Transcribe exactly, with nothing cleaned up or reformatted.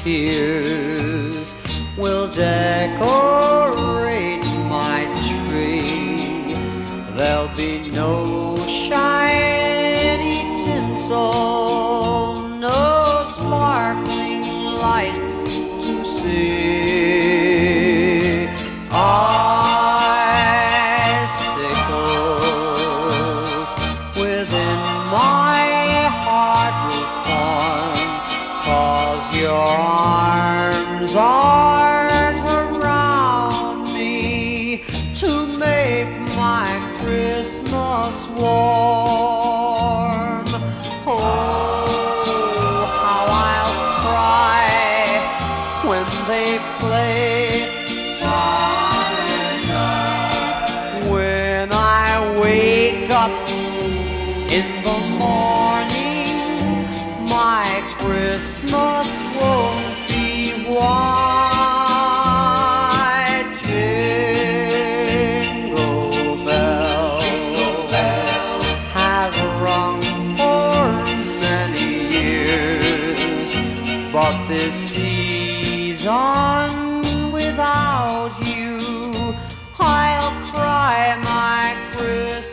tears will decorate my tree. There'll be no shiny tinsel, no sparkling lights to see. Icicles within my heart will form, 'cause your arms aren't around me to make my Christmas warm. Oh, how I'll cry when they play Silent Night. When I wake up in the morning, my Christmas won't be white. Jingle bells, jingle bells have rung for many years, but this season without you, I'll cry my Christmas.